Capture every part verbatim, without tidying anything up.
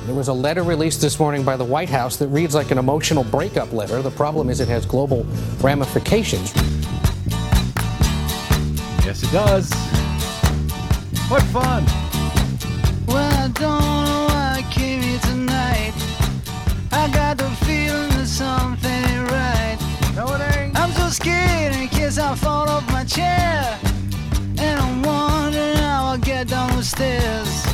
There was a letter released this morning by the White House that reads like an emotional breakup letter. The problem is it has global ramifications. Yes, it does. What fun. Well, I don't know why I came here tonight. I got the feeling that something ain't right. No, it ain't. I'm so scared in case I fall off my chair. And I'm wondering how I'll get down the stairs.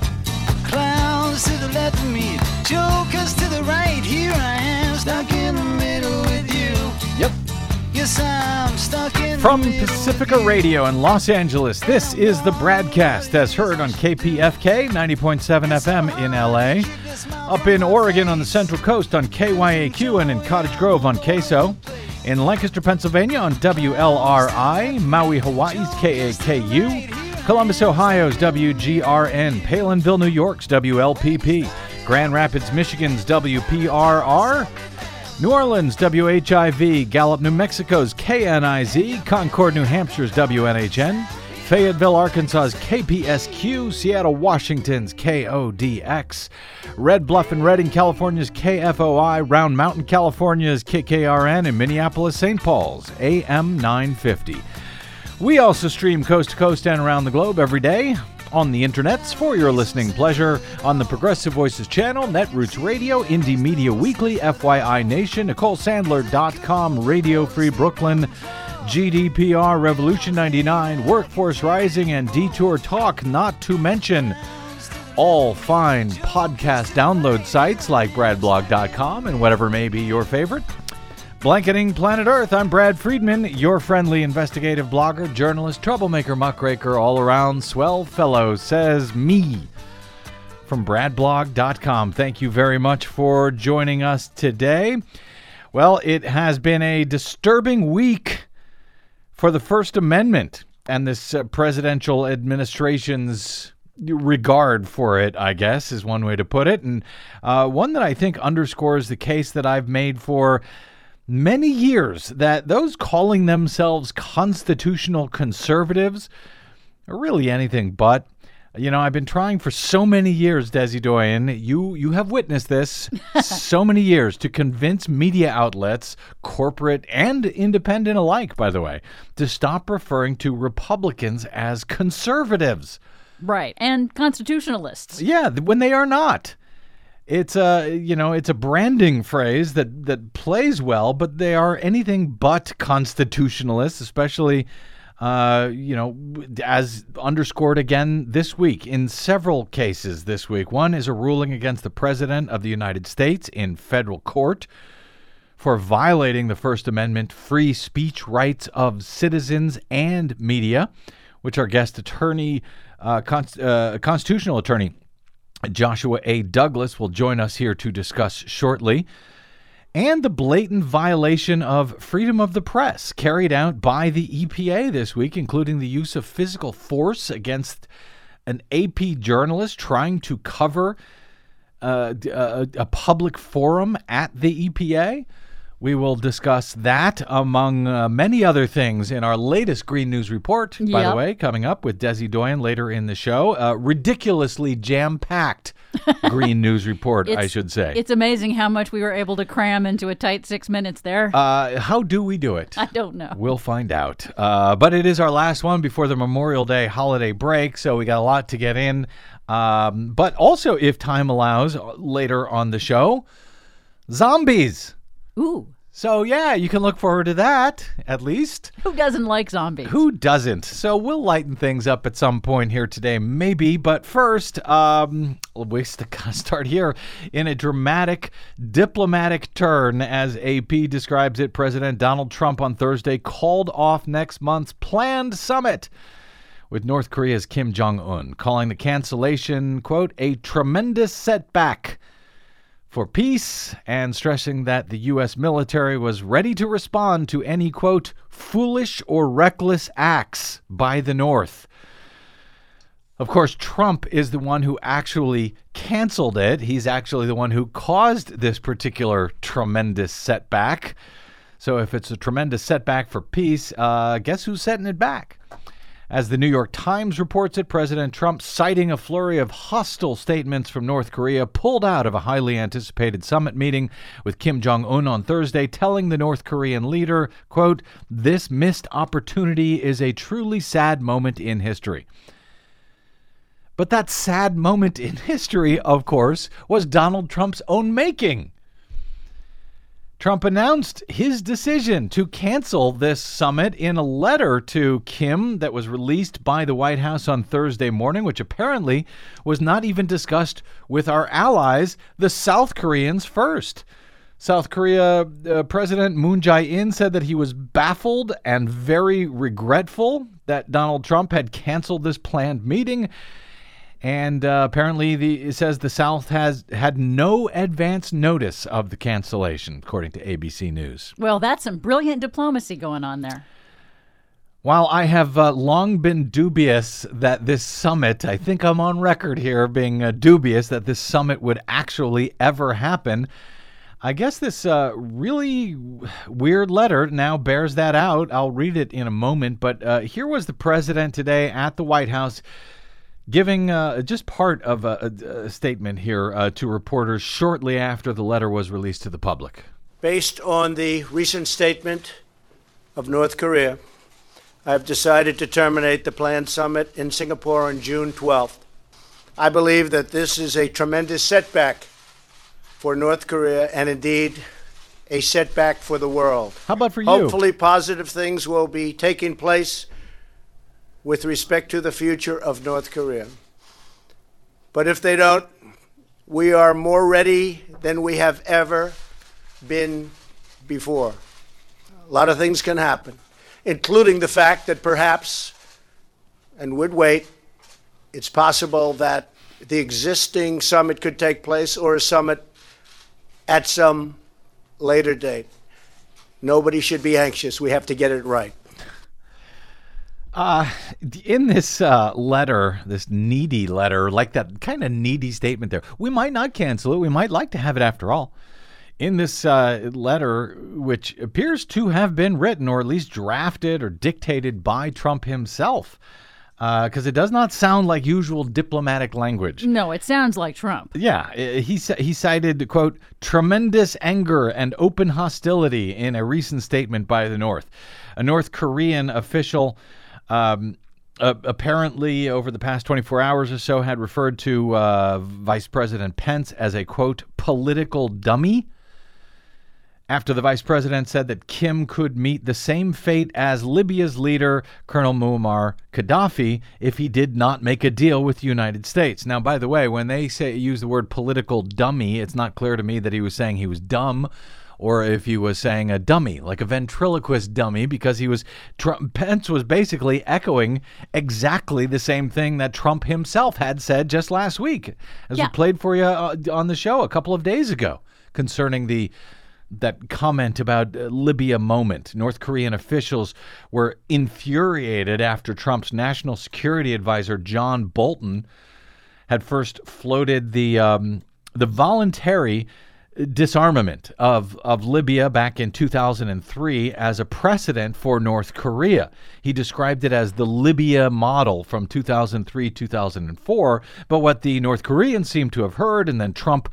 Clowns to the left of me, jokers to the right. Here I am, stuck in the middle with you. Yep. Yes, I'm stuck in From the middle Pacifica with you. Radio in Los Angeles, this is the Bradcast, as heard on K P F K ninety point seven F M in L A, up in Oregon on the Central Coast on K Y A Q, and in Cottage Grove on K S O, in Lancaster, Pennsylvania on W L R I, Maui, Hawaii's K A K U, Columbus, Ohio's W G R N, Palinville, New York's W L P P, Grand Rapids, Michigan's W P R R, New Orleans, W H I V, Gallup, New Mexico's K N I Z, Concord, New Hampshire's W N H N, Fayetteville, Arkansas's K P S Q, Seattle, Washington's K O D X, Red Bluff and Redding, California's K F O I, Round Mountain, California's K K R N, and Minneapolis, Saint Paul's A M nine fifty. We also stream coast to coast and around the globe every day on the internets for your listening pleasure on the Progressive Voices channel, Netroots Radio, Indie Media Weekly, F Y I Nation, Nicole Sandler dot com, Radio Free Brooklyn, G D P R, Revolution ninety-nine, Workforce Rising, and Detour Talk, not to mention all fine podcast download sites like brad blog dot com and whatever may be your favorite. Blanketing Planet Earth, I'm Brad Friedman, your friendly investigative blogger, journalist, troublemaker, muckraker, all-around swell fellow, says me from brad blog dot com. Thank you very much for joining us today. Well, it has been a disturbing week for the First Amendment and this uh, presidential administration's regard for it, I guess, is one way to put it. And uh, one that I think underscores the case that I've made for many years that those calling themselves constitutional conservatives are really anything but. You know, I've been trying for so many years, Desi Doyen, you you have witnessed this, so many years, to convince media outlets, corporate and independent alike, by the way, to stop referring to Republicans as conservatives. Right, and constitutionalists. Yeah, when they are not. It's a, you know, it's a branding phrase that, that plays well, but they are anything but constitutionalists, especially, uh, you know, as underscored again this week in several cases this week. One is a ruling against the President of the United States in federal court for violating the First Amendment free speech rights of citizens and media, which our guest attorney, uh, const- uh, constitutional attorney, Joshua A. Douglas will join us here to discuss shortly, and the blatant violation of freedom of the press carried out by the E P A this week, including the use of physical force against an A P journalist trying to cover uh, a, a public forum at the E P A. We will discuss that among uh, many other things in our latest Green News Report, by Yep. the way, coming up with Desi Doyen later in the show. Uh, ridiculously jam-packed Green News Report, I It's- should say. It's amazing how much we were able to cram into a tight six minutes there. Uh, how do we do it? I don't know. We'll find out. Uh, but it is our last one before the Memorial Day holiday break, so we got a lot to get in. Um, but also, if time allows, later on the show, zombies. Ooh, So, yeah, you can look forward to that, at least. who doesn't like zombies? Who doesn't? So we'll lighten things up at some point here today, maybe. But first, um, we start here in a dramatic diplomatic turn. As A P describes it, President Donald Trump on Thursday called off next month's planned summit with North Korea's Kim Jong-un, calling the cancellation, quote, a tremendous setback for peace, and stressing that the U S military was ready to respond to any, quote, foolish or reckless acts by the North. Of course, Trump is the one who actually canceled it. He's actually the one who caused this particular tremendous setback. So if it's a tremendous setback for peace, uh, guess who's setting it back? As the New York Times reports it, President Trump, citing a flurry of hostile statements from North Korea, pulled out of a highly anticipated summit meeting with Kim Jong-un on Thursday, telling the North Korean leader, quote, "This missed opportunity is a truly sad moment in history." But that sad moment in history, of course, was Donald Trump's own making. Trump announced his decision to cancel this summit in a letter to Kim that was released by the White House on Thursday morning, which apparently was not even discussed with our allies, the South Koreans, first. South Korea uh, President Moon Jae-in said that he was baffled and very regretful that Donald Trump had canceled this planned meeting. And uh, apparently the, it says the South has had no advance notice of the cancellation, according to A B C News. Well, that's some brilliant diplomacy going on there. While I have uh, long been dubious that this summit, I think I'm on record here being uh, dubious that this summit would actually ever happen, I guess this uh, really weird letter now bears that out. I'll read it in a moment, but uh, here was the president today at the White House giving uh, just part of a, a, a statement here uh, to reporters shortly after the letter was released to the public. Based on the recent statement of North Korea, I have decided to terminate the planned summit in Singapore on June twelfth. I believe that this is a tremendous setback for North Korea and indeed a setback for the world. How about for you? Hopefully positive things will be taking place with respect to the future of North Korea. But if they don't, we are more ready than we have ever been before. A lot of things can happen, including the fact that perhaps, and would wait, it's possible that the existing summit could take place or a summit at some later date. Nobody should be anxious. We have to get it right. Uh, in this uh, letter, this needy letter, like that kind of needy statement there, we might not cancel it. We might like to have it after all. In this uh, letter, which appears to have been written or at least drafted or dictated by Trump himself, because uh, it does not sound like usual diplomatic language. No, it sounds like Trump. Yeah, he he cited, quote, tremendous anger and open hostility in a recent statement by the North. A North Korean official Um, uh, apparently over the past twenty-four hours or so had referred to uh, Vice President Pence as a, quote, political dummy after the vice president said that Kim could meet the same fate as Libya's leader, Colonel Muammar Gaddafi, if he did not make a deal with the United States. Now, by the way, when they say use the word political dummy, it's not clear to me that he was saying he was dumb, or if he was saying a dummy, like a ventriloquist dummy, because he was Trump, Pence was basically echoing exactly the same thing that Trump himself had said just last week, as yeah. we played for you uh, on the show a couple of days ago concerning the that comment about uh, Libya moment. North Korean officials were infuriated after Trump's national security advisor, John Bolton, had first floated the um, the voluntary disarmament of, of Libya back in two thousand three as a precedent for North Korea. He described it as the Libya model from two thousand three, two thousand four. But what the North Koreans seem to have heard, and then Trump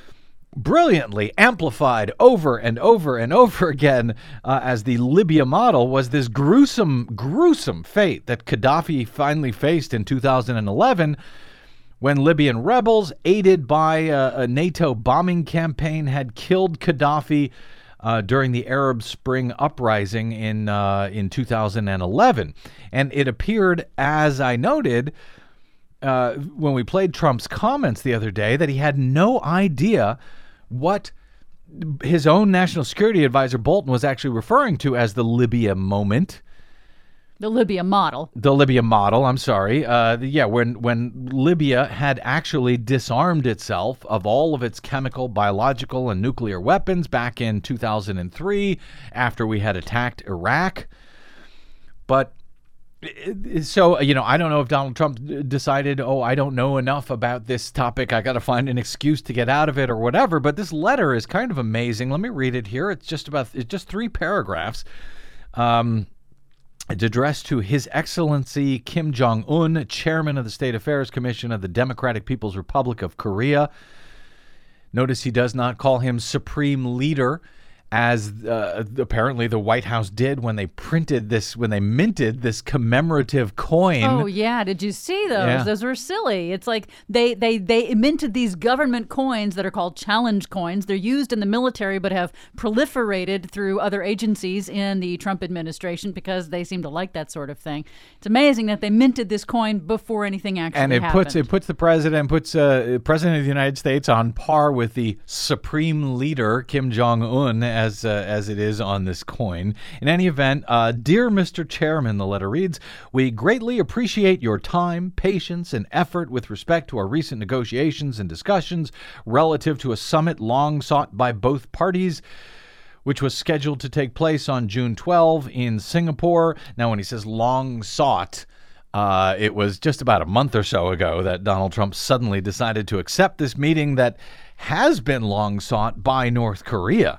brilliantly amplified over and over and over again uh, as the Libya model, was this gruesome, gruesome fate that Gaddafi finally faced in two thousand eleven, when Libyan rebels, aided by a, a NATO bombing campaign, had killed Gaddafi uh, during the Arab Spring uprising in uh, in two thousand eleven. And it appeared, as I noted, uh, when we played Trump's comments the other day, that he had no idea what his own national security advisor, Bolton, was actually referring to as the Libya moment. The Libya model. The Libya model, I'm sorry. Uh, yeah, when when Libya had actually disarmed itself of all of its chemical, biological, and nuclear weapons back in two thousand three after we had attacked Iraq. But so, you know, I don't know if Donald Trump decided, oh, I don't know enough about this topic, I got to find an excuse to get out of it or whatever. But this letter is kind of amazing. Let me read it here. It's just about, it's just three paragraphs. Um, addressed to His Excellency Kim Jong-un, chairman of the State Affairs Commission of the Democratic People's Republic of Korea. Notice he does not call him Supreme Leader, as uh, apparently the White House did when they printed this, when they minted this commemorative coin. Oh, yeah. Did you see those? Yeah. Those were silly. It's like they, they, they minted these government coins that are called challenge coins. They're used in the military but have proliferated through other agencies in the Trump administration because they seem to like that sort of thing. It's amazing that they minted this coin before anything actually and it happened. puts it puts the president puts uh, president of the United States on par with the Supreme Leader Kim Jong-un as uh, as it is on this coin. In any event, uh, dear Mister Chairman, the letter reads, we greatly appreciate your time, patience, and effort with respect to our recent negotiations and discussions relative to a summit long sought by both parties, which was scheduled to take place on June twelfth in Singapore. Now, when he says long sought, uh, it was just about a month or so ago that Donald Trump suddenly decided to accept this meeting that has been long sought by North Korea.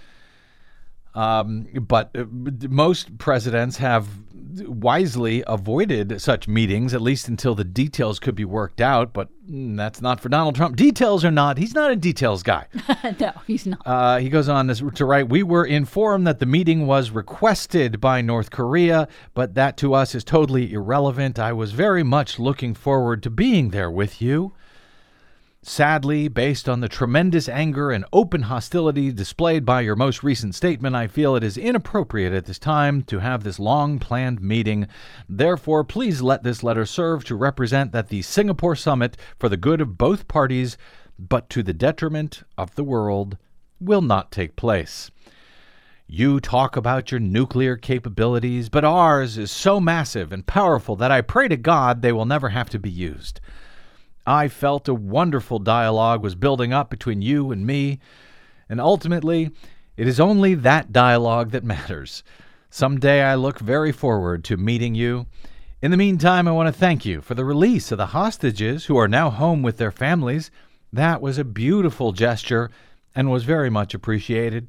Um, but uh, most presidents have wisely avoided such meetings, at least until the details could be worked out. But mm, that's not for Donald Trump. Details or not, he's not a details guy. No, he's not. Uh, he goes on to write, we were informed that the meeting was requested by North Korea, but that to us is totally irrelevant. I was very much looking forward to being there with you. Sadly, based on the tremendous anger and open hostility displayed by your most recent statement, I feel it is inappropriate at this time to have this long-planned meeting. Therefore, please let this letter serve to represent that the Singapore summit, for the good of both parties, but to the detriment of the world, will not take place. You talk about your nuclear capabilities, but ours is so massive and powerful that I pray to God they will never have to be used. I felt a wonderful dialogue was building up between you and me, and ultimately, it is only that dialogue that matters. Someday I look very forward to meeting you. In the meantime, I want to thank you for the release of the hostages who are now home with their families. That was a beautiful gesture and was very much appreciated.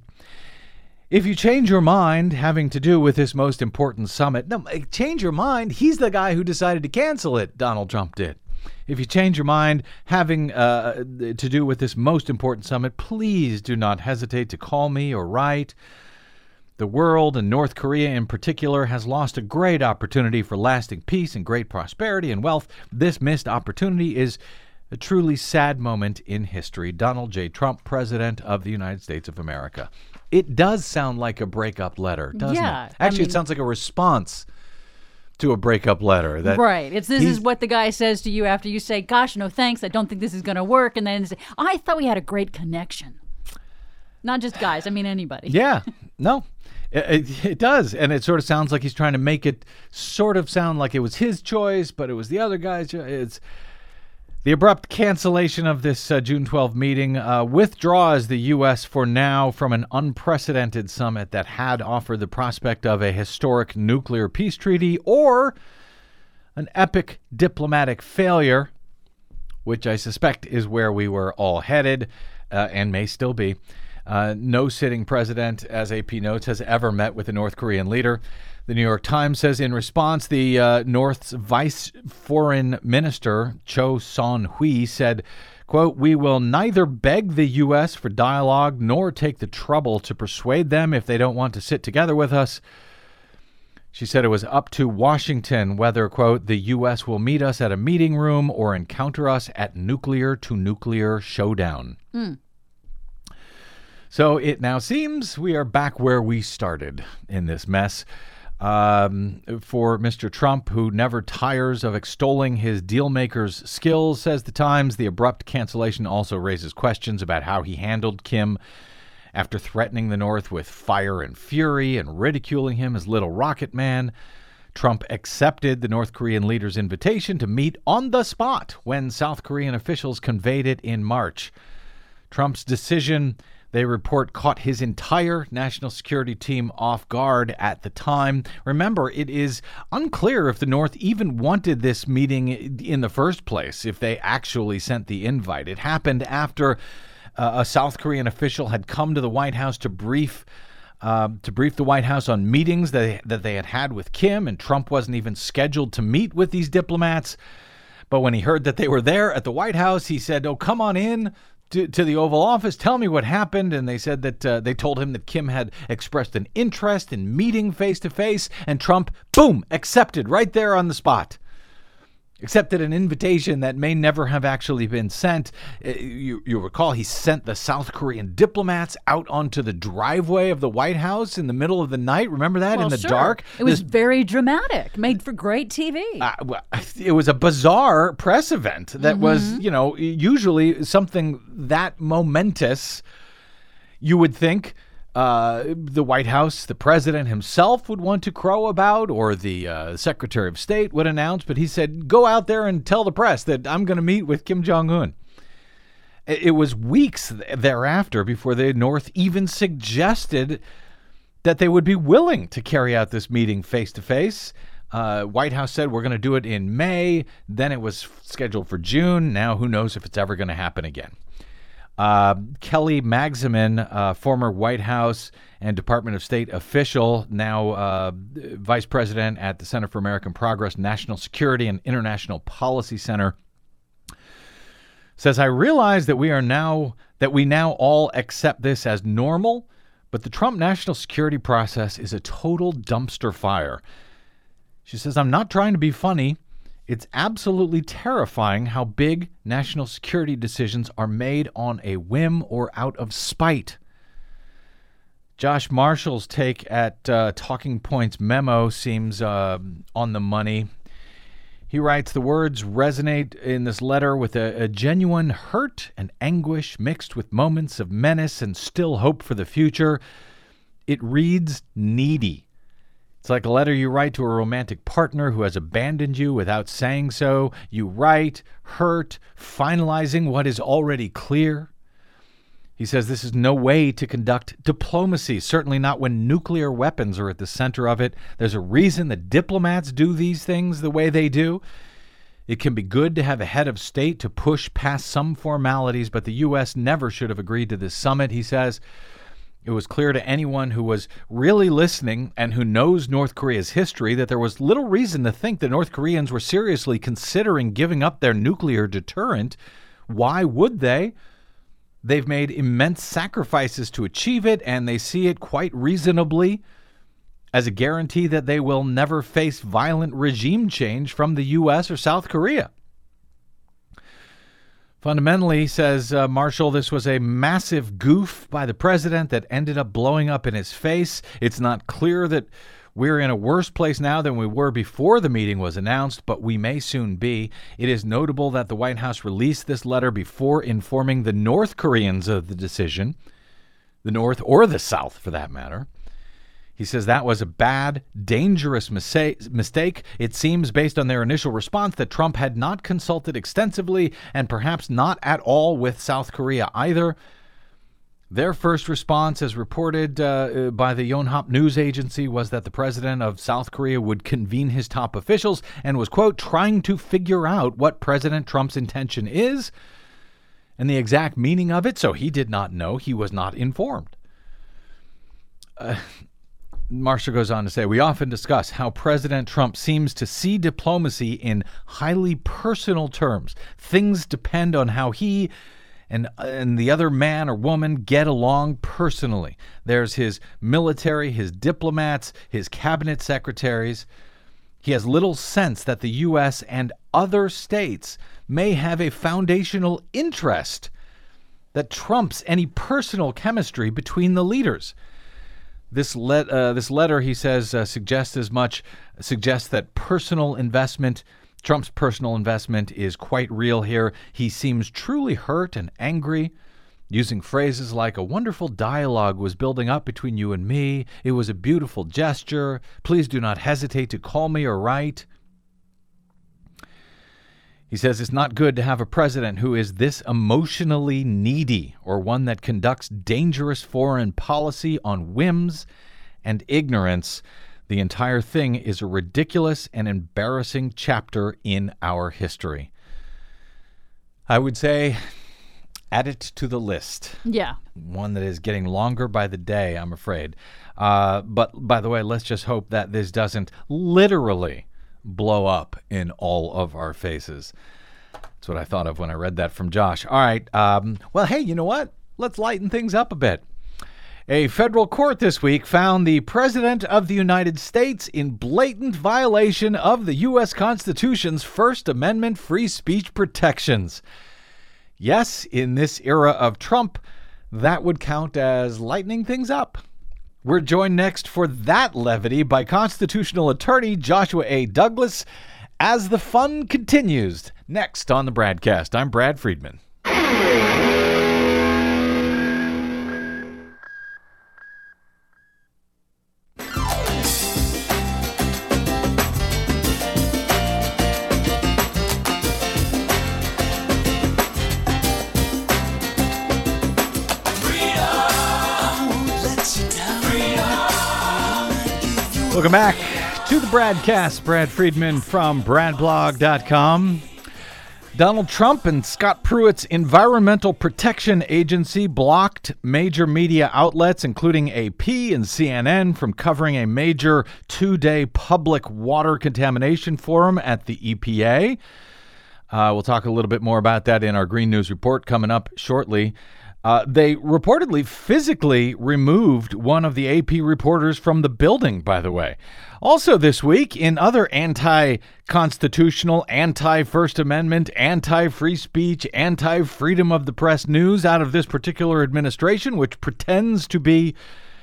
If you change your mind having to do with this most important summit, no, change your mind. He's the guy who decided to cancel it, Donald Trump did. If you change your mind having uh, to do with this most important summit, please do not hesitate to call me or write. The world, and North Korea in particular, has lost a great opportunity for lasting peace and great prosperity and wealth. This missed opportunity is a truly sad moment in history. Donald J. Trump, President of the United States of America. It does sound like a breakup letter, doesn't Yeah, it? I Actually, mean- it sounds like a response to a breakup letter. That Right. It's this he's- is what the guy says to you after you say, gosh, no thanks, I don't think this is going to work. And then say, I thought we had a great connection. Not just guys, I mean anybody. Yeah, no, it, it, it does. And it sort of sounds like he's trying to make it sort of sound like it was his choice, but it was the other guy's choice. It's the abrupt cancellation of this uh, June twelfth meeting uh, withdraws the U S for now from an unprecedented summit that had offered the prospect of a historic nuclear peace treaty or an epic diplomatic failure, which I suspect is where we were all headed uh, and may still be. Uh, no sitting president, as A P notes, has ever met with a North Korean leader. The New York Times says in response, the uh, North's vice foreign minister, Cho Son-hui, said, quote, we will neither beg the U S for dialogue nor take the trouble to persuade them if they don't want to sit together with us. She said it was up to Washington whether, quote, the U S will meet us at a meeting room or encounter us at nuclear-to-nuclear showdown. Mm. So it now seems we are back where we started in this mess. Um, for Mister Trump, who never tires of extolling his deal-maker's skills, says the Times, the abrupt cancellation also raises questions about how he handled Kim after threatening the North with fire and fury and ridiculing him as Little Rocket Man. Trump accepted the North Korean leader's invitation to meet on the spot when South Korean officials conveyed it in March. Trump's decision, they report, caught his entire national security team off guard at the time. Remember, it is unclear if the North even wanted this meeting in the first place, if they actually sent the invite. It happened after uh, a South Korean official had come to the White House to brief uh, to brief the White House on meetings that they, that they had had with Kim, and Trump wasn't even scheduled to meet with these diplomats. But when he heard that they were there at the White House, he said, oh, come on in to, to the Oval Office. Tell me what happened. And they said that uh, they told him that Kim had expressed an interest in meeting face to face. And Trump, boom, accepted right there on the spot. Accepted an invitation that may never have actually been sent. You, you recall he sent the South Korean diplomats out onto the driveway of the White House in the middle of the night. Remember that? Well, in the sure. dark? It was This, very dramatic, made for great T V. uh, well, it was a bizarre press event that Mm-hmm. was, you know, usually something that momentous. You would think uh, the White House, the president himself would want to crow about, or the uh, Secretary of State would announce, but he said, go out there and tell the press that I'm going to meet with Kim Jong-un. It was weeks thereafter before the North even suggested that they would be willing to carry out this meeting face-to-face. Uh, White House said, we're going to do it in May. Then it was scheduled for June. Now who knows if it's ever going to happen again. Uh, Kelly Magsamen, uh, former White House and Department of State official, now uh, vice president at the Center for American Progress, National Security and International Policy Center, says, I realize that we are now that we now all accept this as normal, but the Trump national security process is a total dumpster fire. She says, I'm not trying to be funny. It's absolutely terrifying how big national security decisions are made on a whim or out of spite. Josh Marshall's take at uh, Talking Points memo seems uh, on the money. He writes, the words resonate in this letter with a, a genuine hurt and anguish mixed with moments of menace and still hope for the future. It reads needy. It's like a letter you write to a romantic partner who has abandoned you without saying so. You write, hurt, finalizing what is already clear. He says this is no way to conduct diplomacy, certainly not when nuclear weapons are at the center of it. There's a reason that diplomats do these things the way they do. It can be good to have a head of state to push past some formalities, but the U S never should have agreed to this summit, he says. It was clear to anyone who was really listening and who knows North Korea's history that there was little reason to think the North Koreans were seriously considering giving up their nuclear deterrent. Why would they? They've made immense sacrifices to achieve it, and they see it quite reasonably as a guarantee that they will never face violent regime change from the U S or South Korea. Fundamentally, says uh, Marshall, this was a massive goof by the president that ended up blowing up in his face. It's not clear that we're in a worse place now than we were before the meeting was announced, but we may soon be. It is notable that the White House released this letter before informing the North Koreans of the decision, the North or the South for that matter. He says that was a bad, dangerous mistake. It seems, based on their initial response, that Trump had not consulted extensively and perhaps not at all with South Korea either. Their first response, as reported uh, by the Yonhap news agency, was that the president of South Korea would convene his top officials and was, quote, trying to figure out what President Trump's intention is and the exact meaning of it, so he did not know. He was not informed. Uh, Marshall goes on to say, we often discuss how President Trump seems to see diplomacy in highly personal terms. Things depend on how he and, and the other man or woman get along personally. There's his military, his diplomats, his cabinet secretaries. He has little sense that the U S and other states may have a foundational interest that trumps any personal chemistry between the leaders. This let uh, this letter, he says, uh, suggests as much, suggests that personal investment, Trump's personal investment is quite real here. He seems truly hurt and angry, using phrases like, a wonderful dialogue was building up between you and me. It was a beautiful gesture. Please do not hesitate to call me or write. He says it's not good to have a president who is this emotionally needy or one that conducts dangerous foreign policy on whims and ignorance. The entire thing is a ridiculous and embarrassing chapter in our history. I would say, add it to the list. Yeah. One that is getting longer by the day, I'm afraid. Uh, but by the way, let's just hope that this doesn't literally blow up in all of our faces. That's what I thought of when I read that from Josh. All right. Um, well, hey, you know what? Let's lighten things up a bit. A federal court this week found the President of the United States in blatant violation of the U S Constitution's First Amendment free speech protections. Yes, in this era of Trump, that would count as lightening things up. We're joined next for that levity by constitutional attorney Joshua A. Douglas as the fun continues. Next on the Bradcast, I'm Brad Friedman. Welcome back to the Bradcast. Brad Friedman from brad blog dot com. Donald Trump and Scott Pruitt's Environmental Protection Agency blocked major media outlets, including A P and C N N, from covering a major two-day public water contamination forum at the E P A. Uh, we'll talk a little bit more about that in our Green News Report coming up shortly. Uh, they reportedly physically removed one of the A P reporters from the building, by the way. Also this week, in other anti-constitutional, anti-First Amendment, anti-free speech, anti-freedom of the press news out of this particular administration, which pretends to be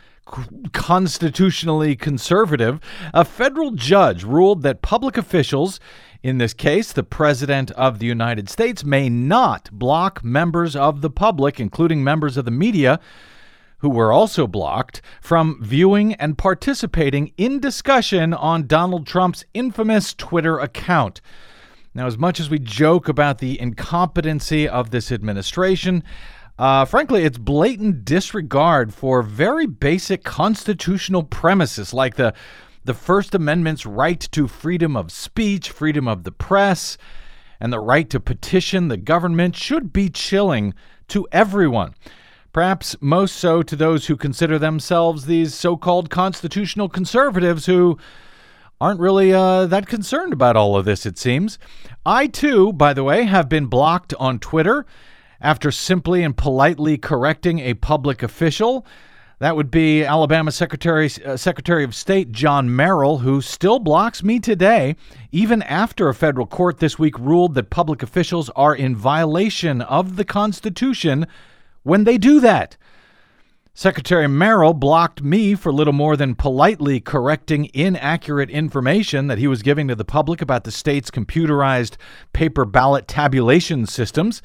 constitutionally conservative, a federal judge ruled that public officials, in this case, the President of the United States, may not block members of the public, including members of the media, who were also blocked, from viewing and participating in discussion on Donald Trump's infamous Twitter account. Now, as much as we joke about the incompetency of this administration, uh, frankly, it's blatant disregard for very basic constitutional premises like the The First Amendment's right to freedom of speech, freedom of the press, and the right to petition the government should be chilling to everyone. Perhaps most so to those who consider themselves these so-called constitutional conservatives who aren't really uh, that concerned about all of this, it seems. I, too, by the way, have been blocked on Twitter after simply and politely correcting a public official. That would be Alabama Secretary uh, Secretary of State John Merrill, who still blocks me today, even after a federal court this week ruled that public officials are in violation of the Constitution when they do that. Secretary Merrill blocked me for little more than politely correcting inaccurate information that he was giving to the public about the state's computerized paper ballot tabulation systems.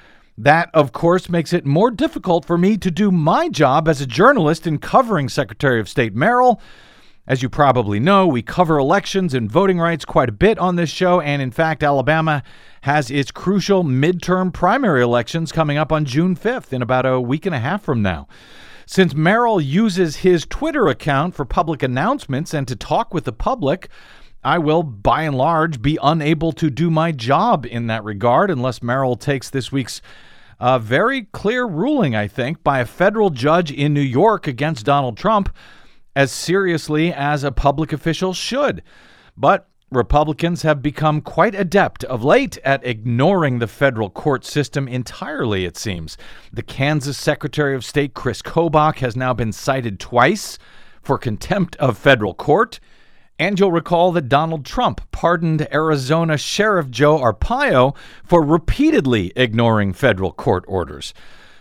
That, of course, makes it more difficult for me to do my job as a journalist in covering Secretary of State Merrill. As you probably know, we cover elections and voting rights quite a bit on this show, and in fact, Alabama has its crucial midterm primary elections coming up on June fifth, in about a week and a half from now. Since Merrill uses his Twitter account for public announcements and to talk with the public, I will, by and large, be unable to do my job in that regard unless Merrill takes this week's A very clear ruling, I think, by a federal judge in New York against Donald Trump as seriously as a public official should. But Republicans have become quite adept of late at ignoring the federal court system entirely, it seems. The Kansas Secretary of State, Chris Kobach, has now been cited twice for contempt of federal court. And you'll recall that Donald Trump pardoned Arizona Sheriff Joe Arpaio for repeatedly ignoring federal court orders.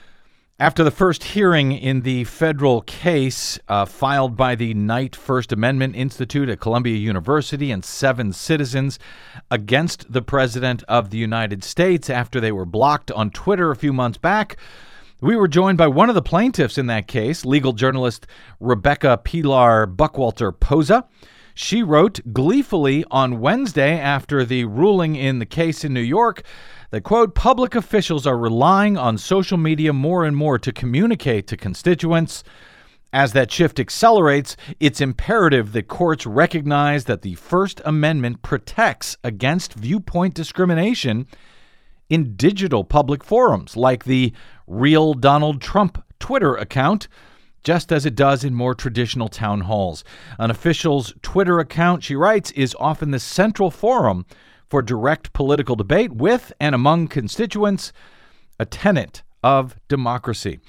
After the first hearing in the federal case uh, filed by the Knight First Amendment Institute at Columbia University and seven citizens against the President of the United States after they were blocked on Twitter a few months back, we were joined by one of the plaintiffs in that case, legal journalist Rebecca Pilar Buckwalter Poza. She wrote gleefully on Wednesday after the ruling in the case in New York that, quote, public officials are relying on social media more and more to communicate to constituents. As that shift accelerates, it's imperative that courts recognize that the First Amendment protects against viewpoint discrimination in digital public forums like the Real Donald Trump Twitter account, just as it does in more traditional town halls. An official's Twitter account, she writes, is often the central forum for direct political debate with and among constituents, a tenet of democracy.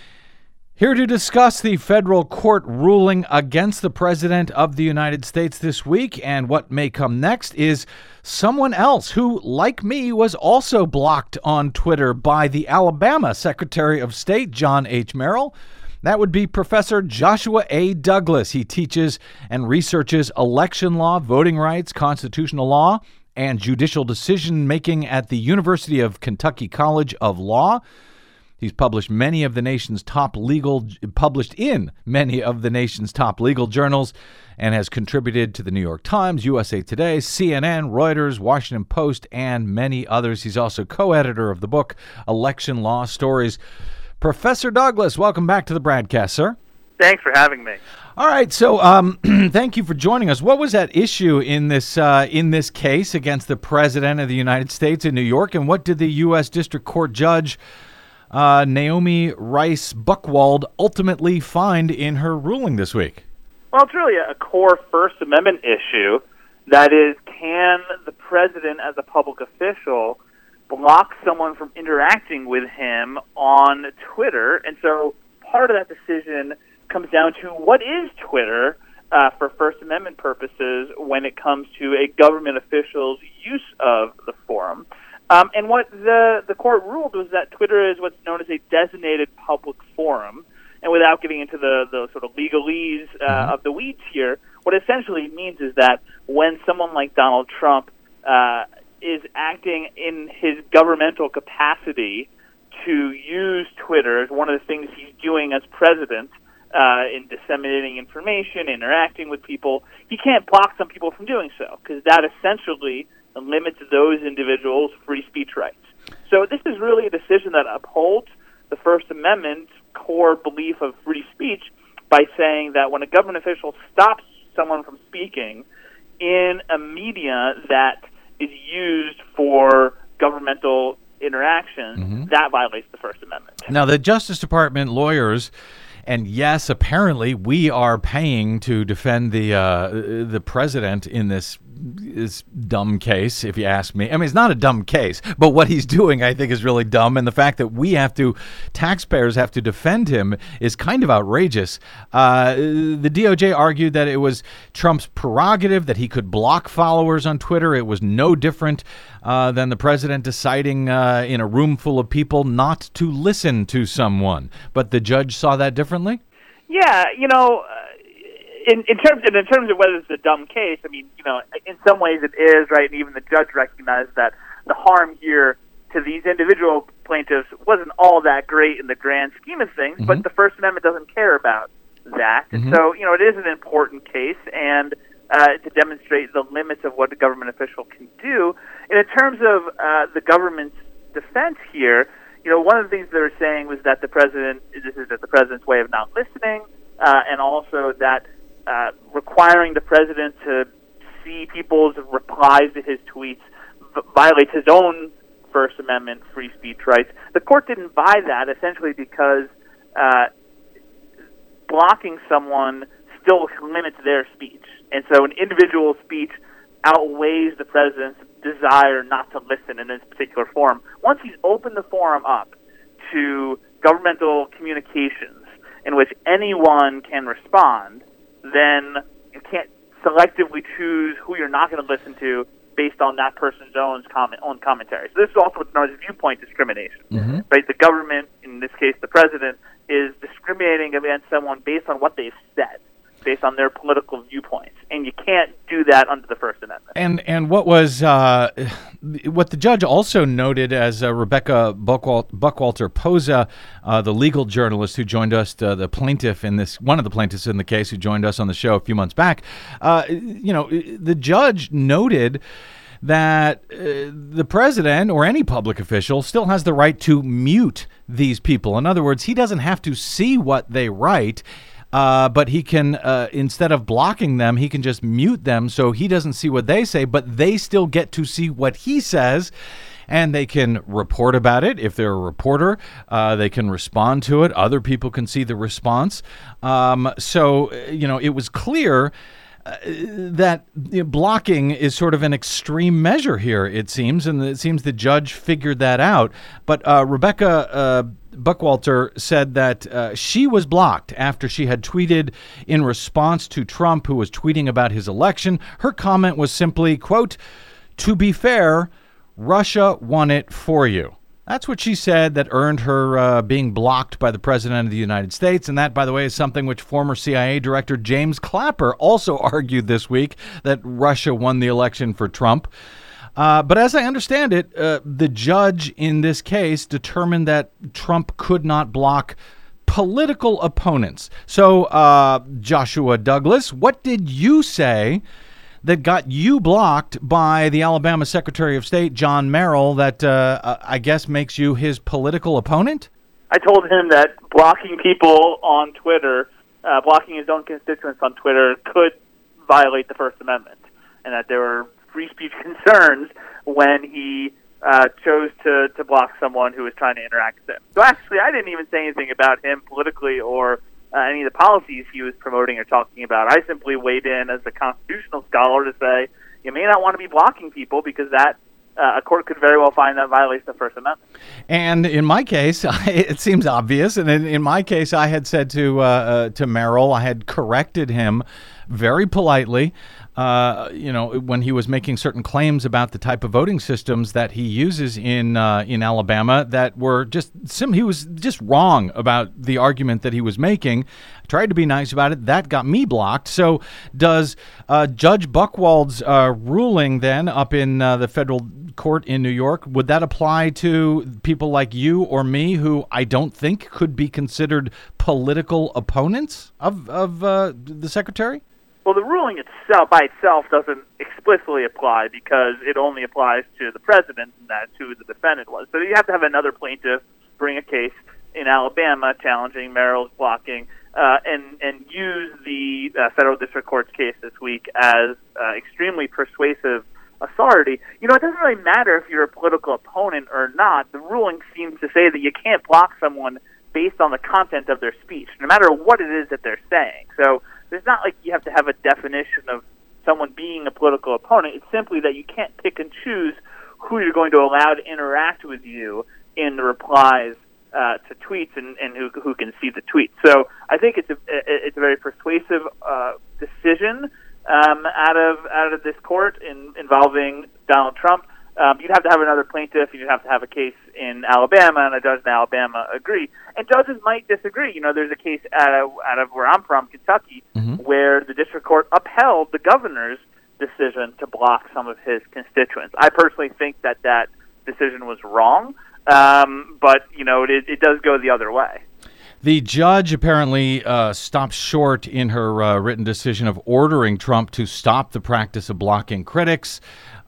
Here to discuss the federal court ruling against the President of the United States this week and what may come next is someone else who, like me, was also blocked on Twitter by the Alabama Secretary of State, John H. Merrill. That would be Professor Joshua A. Douglas. He teaches and researches election law, voting rights, constitutional law, and judicial decision-making at the University of Kentucky College of Law. He's published many of the nation's top legal, published in many of the nation's top legal journals and has contributed to the New York Times, U S A Today, C N N, Reuters, Washington Post, and many others. He's also co-editor of the book, Election Law Stories. Professor Douglas, welcome back to the Bradcast, sir. Thanks for having me. All right, so um, thank you for joining us. What was at issue in this uh, in this case against the President of the United States in New York, and what did the U S District Court Judge Uh, Naomi Rice Buchwald ultimately find in her ruling this week? Well, it's really a core First Amendment issue. That is, can the president, as a public official, block someone from interacting with him on Twitter? And so part of that decision comes down to what is Twitter uh, for First Amendment purposes when it comes to a government official's use of the forum. Um, and what the, the court ruled was that Twitter is what's known as a designated public forum. And without getting into the, the sort of legalese uh, mm-hmm. of the weeds here, what essentially means is that when someone like Donald Trump uh, is acting in his governmental capacity to use Twitter as one of the things he's doing as president uh, in disseminating information, interacting with people, he can't block some people from doing so, because that essentially limits those individuals' free speech rights. So this is really a decision that upholds the First Amendment core belief of free speech by saying that when a government official stops someone from speaking in a media that is used for governmental interaction, mm-hmm. that violates the First Amendment. Now, the Justice Department lawyers, and yes, apparently we are paying to defend the uh, the president in this is dumb case, if you ask me. I mean, it's not a dumb case, but what he's doing, I think, is really dumb. And the fact that we have to, taxpayers have to defend him is kind of outrageous. Uh, the D O J argued that it was Trump's prerogative, that he could block followers on Twitter. It was no different uh, than the president deciding uh, in a room full of people not to listen to someone. But the judge saw that differently? Yeah, you know... Uh, In, in terms in terms of whether it's a dumb case, I mean, you know, in some ways it is, right? And even the judge recognized that the harm here to these individual plaintiffs wasn't all that great in the grand scheme of things, mm-hmm. but the First Amendment doesn't care about that. Mm-hmm. And so, you know, it is an important case, and uh, to demonstrate the limits of what a government official can do. And in terms of uh, the government's defense here, you know, one of the things they were saying was that the president, this is the president's way of not listening, uh, and also that Uh, requiring the president to see people's replies to his tweets v- violates his own First Amendment free speech rights. The court didn't buy that, essentially because uh, blocking someone still limits their speech. And so an individual's speech outweighs the president's desire not to listen in this particular forum. Once he's opened the forum up to governmental communications in which anyone can respond, then you can't selectively choose who you're not going to listen to based on that person's own comment, own commentary. So this is also what's known as viewpoint discrimination. Mm-hmm. Right? The government, in this case the president, is discriminating against someone based on what they've said, based on their political viewpoints, and you can't do that under the First Amendment. And and what was uh, what the judge also noted, as uh, Rebecca Buchwal- Buckwalter Poza, uh, the legal journalist who joined us, uh, the plaintiff in this, one of the plaintiffs in the case who joined us on the show a few months back, uh, you know, the judge noted that uh, the president or any public official still has the right to mute these people. In other words, he doesn't have to see what they write. Uh, but he can, uh, instead of blocking them, he can just mute them so he doesn't see what they say, but they still get to see what he says. and they can report about it. If they're a reporter, uh, they can respond to it. Other people can see the response. Um, so, you know, it was clear uh, that you know, blocking is sort of an extreme measure here, it seems, and it seems the judge figured that out. But uh, Rebecca uh, Buckwalter said that uh, she was blocked after she had tweeted in response to Trump, who was tweeting about his election. Her comment was simply, quote, "To be fair, Russia won it for you." That's what she said that earned her uh, being blocked by the President of the United States. And that, by the way, is something which former C I A Director James Clapper also argued this week, that Russia won the election for Trump. Uh, but as I understand it, uh, the judge in this case determined that Trump could not block political opponents. So, uh, Joshua Douglas, what did you say that got you blocked by the Alabama Secretary of State, John Merrill, that uh, I guess makes you his political opponent? I told him that blocking people on Twitter, uh, blocking his own constituents on Twitter, could violate the First Amendment, and that there were free speech concerns when he uh, chose to, to block someone who was trying to interact with him. So actually, I didn't even say anything about him politically or uh, any of the policies he was promoting or talking about. I simply weighed in as a constitutional scholar to say, you may not want to be blocking people because that uh, a court could very well find that violates the First Amendment. And in my case, it seems obvious. And in, in my case, I had said to uh, uh, to Merrill, I had corrected him very politely. Uh, you know, when he was making certain claims about the type of voting systems that he uses in uh, in Alabama that were just sim- he was just wrong about the argument that he was making. I tried to be nice about it. That got me blocked. So does uh, Judge Buchwald's uh, ruling then up in uh, the federal court in New York, would that apply to people like you or me who I don't think could be considered political opponents of, of uh, the secretary? Well, the ruling itself, by itself, doesn't explicitly apply because it only applies to the president, and that's who the defendant was. So you have to have another plaintiff bring a case in Alabama challenging Merrill's blocking uh, and, and use the uh, federal district court's case this week as uh, extremely persuasive authority. You know, it doesn't really matter if you're a political opponent or not. The ruling seems to say that you can't block someone based on the content of their speech, no matter what it is that they're saying. So it's not like you have to have a definition of someone being a political opponent. It's simply that you can't pick and choose who you're going to allow to interact with you in the replies uh, to tweets and, and who, who can see the tweets. So I think it's a it's a very persuasive uh, decision um, out of out of this court in, involving Donald Trump. Um, you'd have to have another plaintiff. You'd have to have a case in Alabama, and a judge in Alabama agree. And judges might disagree. You know, there's a case out of, out of where I'm from, Kentucky, mm-hmm. where the district court upheld the governor's decision to block some of his constituents. I personally think that that decision was wrong, um, but, you know, it, it does go the other way. The judge apparently uh, stopped short in her uh, written decision of ordering Trump to stop the practice of blocking critics,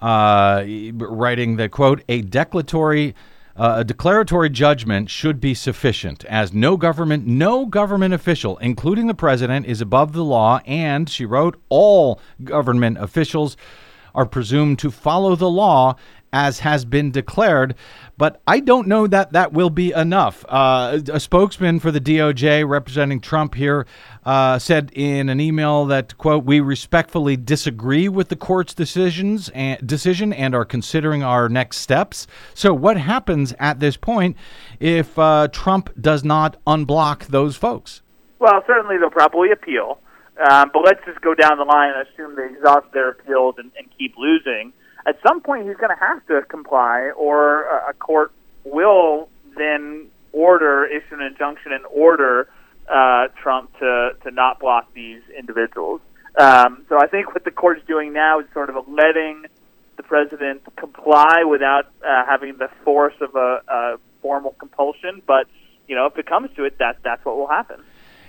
uh, writing that, quote, a declaratory uh, a declaratory judgment should be sufficient, as no government, no government official, including the president, is above the law, and, she wrote, all government officials are presumed to follow the law as has been declared. But I don't know that that will be enough. Uh, a spokesman for the D O J representing Trump here uh, said in an email that, quote, we respectfully disagree with the court's decisions and decision and are considering our next steps. So what happens at this point if uh, Trump does not unblock those folks? Well, certainly they'll probably appeal. Um, but let's just go down the line and assume they exhaust their appeals and, and keep losing. At some point, he's going to have to comply, or a court will then order, issue an injunction and order uh, Trump to, to not block these individuals. Um, so I think what the court's doing now is sort of letting the president comply without uh, having the force of a, a formal compulsion. But, you know, if it comes to it, that that's what will happen.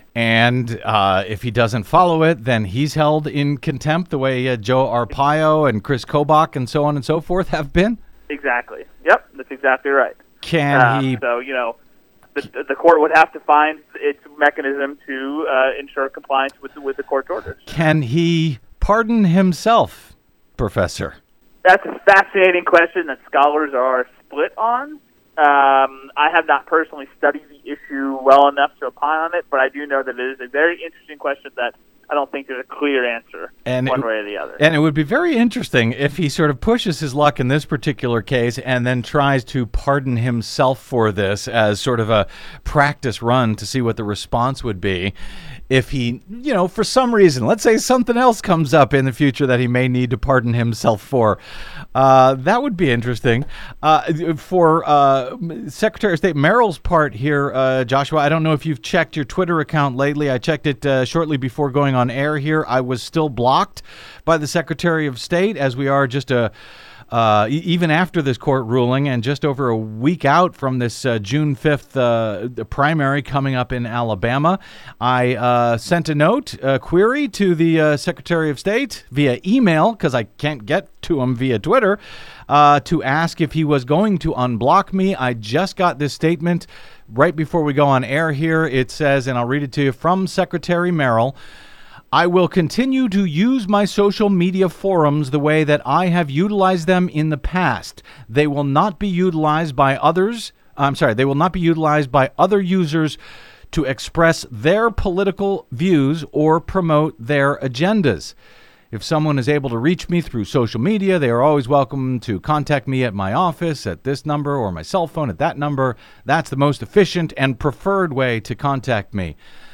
And uh, if he doesn't follow it, then he's held in contempt the way uh, Joe Arpaio and Chris Kobach and so on and so forth have been? Exactly. Yep, that's exactly right. Can uh, he... So, you know, the, the court would have to find its mechanism to uh, ensure compliance with the, with the court's orders. Can he pardon himself, Professor? That's a fascinating question that scholars are split on. Um, I have not personally studied the issue well enough to opine on it, but I do know that it is a very interesting question that I don't think there's a clear answer and one it, way or the other. And it would be very interesting if he sort of pushes his luck in this particular case and then tries to pardon himself for this as sort of a practice run to see what the response would be. If he, you know, for some reason, let's say something else comes up in the future that he may need to pardon himself for, uh, that would be interesting. Uh, for uh, Secretary of State Merrill's part here, uh, Joshua, I don't know if you've checked your Twitter account lately. I checked it uh, shortly before going on air here. I was still blocked by the Secretary of State, as we are just a Uh, e- even after this court ruling and just over a week out from this uh, June fifth uh, primary coming up in Alabama. I uh, sent a note, a query to the uh, Secretary of State via email, because I can't get to him via Twitter, uh, to ask if he was going to unblock me. I just got this statement right before we go on air here. It says, and I'll read it to you, from Secretary Merrill, I will continue to use my social media forums the way that I have utilized them in the past. They will not be utilized by others. I'm sorry, they will not be utilized by other users to express their political views or promote their agendas. If someone is able to reach me through social media, they are always welcome to contact me at my office at this number or my cell phone at that number. That's the most efficient and preferred way to contact me.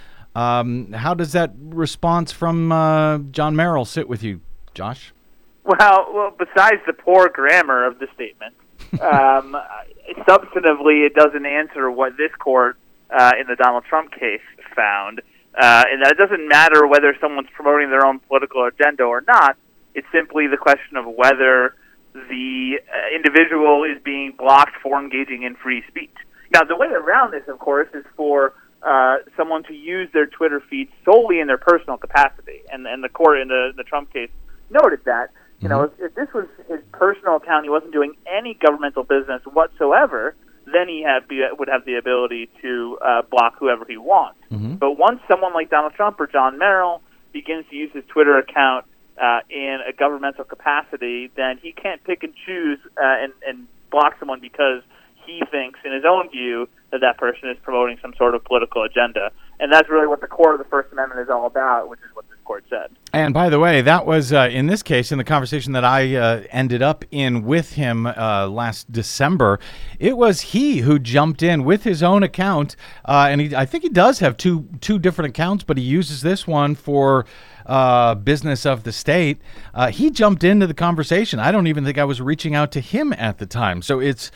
Um, how does that response from uh, John Merrill sit with you, Josh? Well, well, besides the poor grammar of the statement, um, substantively it doesn't answer what this court uh, in the Donald Trump case found, uh, and that it doesn't matter whether someone's promoting their own political agenda or not. It's simply the question of whether the uh, individual is being blocked for engaging in free speech. Now, the way around this, of course, is for Uh, someone to use their Twitter feed solely in their personal capacity, and and the court in the, the Trump case noted that. You know, if, if this was his personal account, he wasn't doing any governmental business whatsoever, then he had be, would have the ability to uh, block whoever he wants. Mm-hmm. But once someone like Donald Trump or John Merrill begins to use his Twitter account uh, in a governmental capacity, then he can't pick and choose uh, and, and block someone because he thinks, in his own view, that that person is promoting some sort of political agenda. And that's really what the core of the First Amendment is all about, which is what this court said. And by the way, that was, uh, in this case, in the conversation that I uh, ended up in with him uh, last December, it was he who jumped in with his own account. Uh, and he, I think he does have two two different accounts, but he uses this one for uh, business of the state. Uh, he jumped into the conversation. I don't even think I was reaching out to him at the time. So it's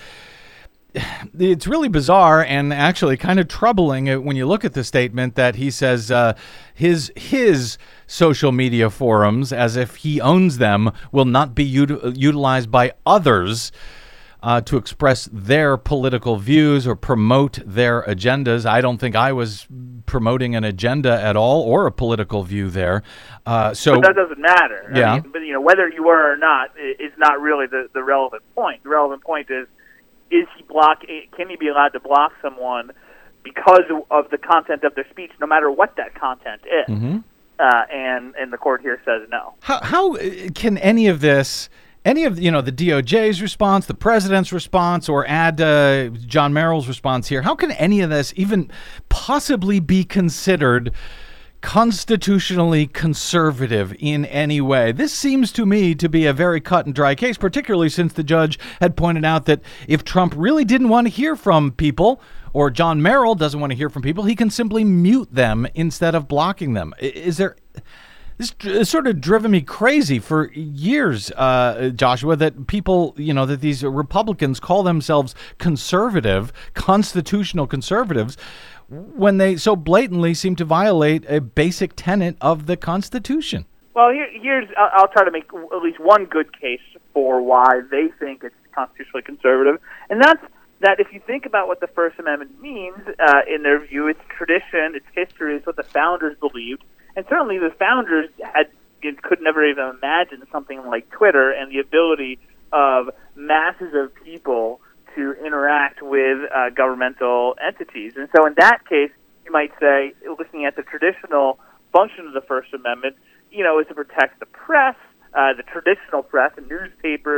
It's really bizarre and actually kind of troubling when you look at the statement that he says uh, his his social media forums, as if he owns them, will not be ut- utilized by others uh, to express their political views or promote their agendas. I don't think I was promoting an agenda at all or a political view there. Uh, so but that doesn't matter. Yeah. I mean, but, you know, whether you were or not is not really the, the relevant point. The relevant point is, Is he block? Can he be allowed to block someone because of the content of their speech, no matter what that content is? Mm-hmm. Uh, and and the court here says no. How how can any of this, any of you know the D O J's response, the president's response, or add uh, John Merrill's response here? How can any of this even possibly be considered constitutionally conservative in any way? This seems to me to be a very cut and dry case, particularly since the judge had pointed out that if Trump really didn't want to hear from people, or John Merrill doesn't want to hear from people, he can simply mute them instead of blocking them. Is there... This has sort of driven me crazy for years, uh, Joshua, that people, you know, that these Republicans call themselves conservative, constitutional conservatives, when they so blatantly seem to violate a basic tenet of the Constitution. Well, here, here's I'll, I'll try to make at least one good case for why they think it's constitutionally conservative, and that's that if you think about what the First Amendment means, uh, in their view, its tradition, its history, is what the founders believed. And certainly the founders had could never even imagine something like Twitter and the ability of masses of people to interact with uh, governmental entities. And so in that case, you might say, looking at the traditional function of the First Amendment, you know, is to protect the press, uh, the traditional press, and newspapers,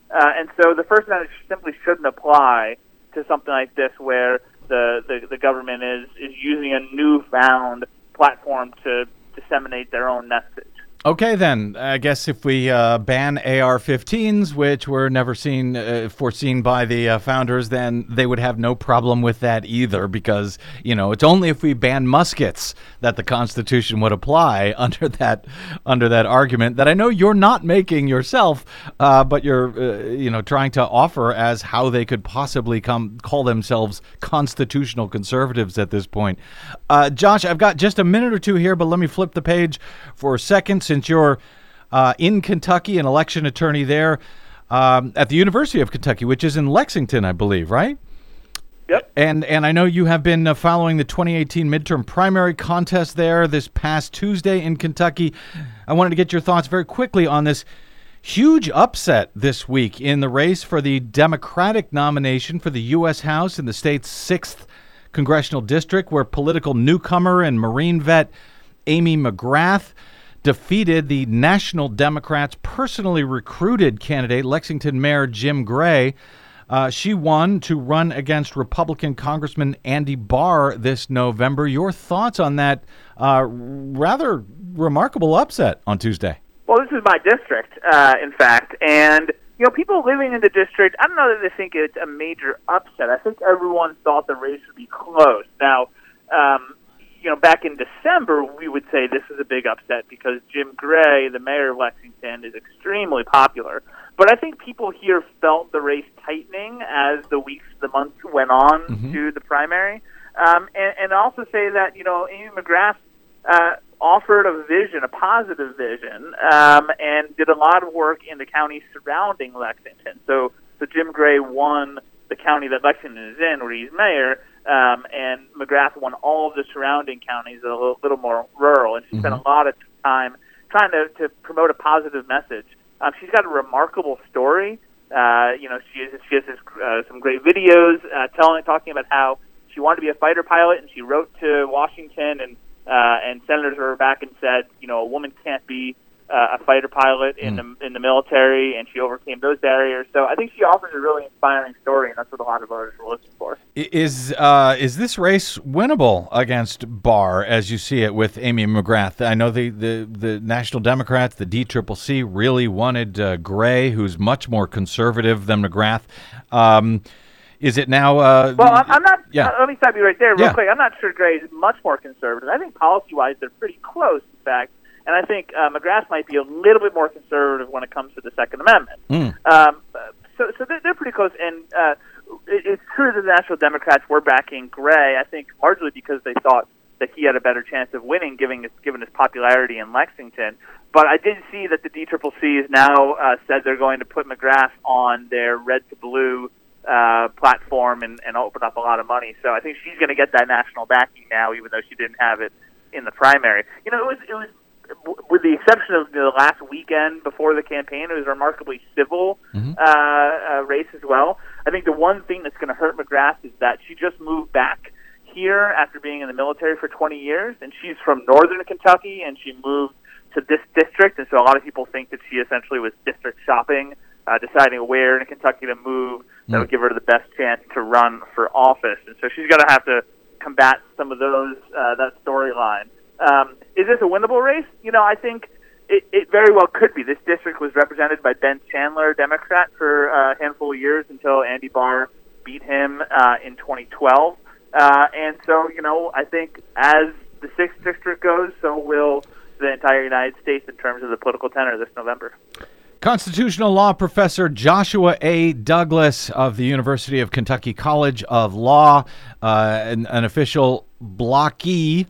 Uh, and so the First Amendment simply shouldn't apply to something like this where the, the, the government is, is using a newfound platform to disseminate their own message. Okay, then. I guess if we uh, ban A R fifteens, which were never seen uh, foreseen by the uh, founders, then they would have no problem with that either, because, you know, it's only if we ban muskets that the Constitution would apply under that under that argument that I know you're not making yourself, uh, but you're, uh, you know, trying to offer as how they could possibly come call themselves constitutional conservatives at this point. Uh, Josh, I've got just a minute or two here, but let me flip the page for a second. Since you're uh, in Kentucky, an election attorney there um, at the University of Kentucky, which is in Lexington, I believe, right? Yep. And and I know you have been uh, following the twenty eighteen midterm primary contest there this past Tuesday in Kentucky. I wanted to get your thoughts very quickly on this huge upset this week in the race for the Democratic nomination for the U S House in the state's sixth congressional district, where political newcomer and Marine vet Amy McGrath defeated the National Democrats' personally recruited candidate, Lexington Mayor Jim Gray. Uh, she won to run against Republican Congressman Andy Barr this November. Your thoughts on that uh, rather remarkable upset on Tuesday? Well, this is my district, uh, in fact, and you know, people living in the district, I don't know that they think it's a major upset. I think everyone thought the race would be close. Now, um, you know, back in December, we would say this is a big upset because Jim Gray, the mayor of Lexington, is extremely popular. But I think people here felt the race tightening as the weeks, the months went on mm-hmm. to the primary. Um, and, and also say that, you know, Amy McGrath uh, offered a vision, a positive vision, um, and did a lot of work in the county surrounding Lexington. So, so Jim Gray won the county that Lexington is in, where he's mayor, um, and McGrath won all of the surrounding counties, a little, little more rural, and she mm-hmm. spent a lot of time trying to, to promote a positive message. Um, she's got a remarkable story. Uh, you know, she, is, she has this, uh, some great videos uh, telling, talking about how she wanted to be a fighter pilot, and she wrote to Washington, and uh, and senators were back and said, you know, a woman can't be uh, a fighter pilot in mm. the in the military, and she overcame those barriers. So I think she offers a really inspiring story, and that's what a lot of voters were looking for. Is uh, is this race winnable against Barr, as you see it with Amy McGrath? I know the, the, the National Democrats, the D C C C, really wanted uh, Gray, who's much more conservative than McGrath. Um, is it now? Uh, well, I'm, I'm not. Yeah. Uh, let me stop you right there, real yeah. quick. I'm not sure Gray is much more conservative. I think policy-wise, they're pretty close, in fact. And I think uh, McGrath might be a little bit more conservative when it comes to the Second Amendment. Mm. Um, so, so they're, they're pretty close. And uh, it, it's true that the National Democrats were backing Gray. I think largely because they thought that he had a better chance of winning, given his, given his popularity in Lexington. But I did see that the D C C C has now uh, said they're going to put McGrath on their red to blue uh, platform and, and open up a lot of money. So I think she's going to get that national backing now, even though she didn't have it in the primary. You know, it was it was. With the exception of the last weekend before the campaign, it was a remarkably civil mm-hmm. uh, uh, race as well. I think the one thing that's going to hurt McGrath is that she just moved back here after being in the military for twenty years, and she's from northern Kentucky, and she moved to this district, and so a lot of people think that she essentially was district shopping, uh, deciding where in Kentucky to move mm-hmm. that would give her the best chance to run for office. And so she's going to have to combat some of those uh, that storyline. Um, is this a winnable race? You know, I think it, it very well could be. This district was represented by Ben Chandler, Democrat, for a handful of years until Andy Barr beat him uh, in twenty twelve. Uh, and so, you know, I think as the sixth district goes, so will the entire United States in terms of the political tenor this November. Constitutional law professor Joshua A. Douglas of the University of Kentucky College of Law, uh, an, an official blockee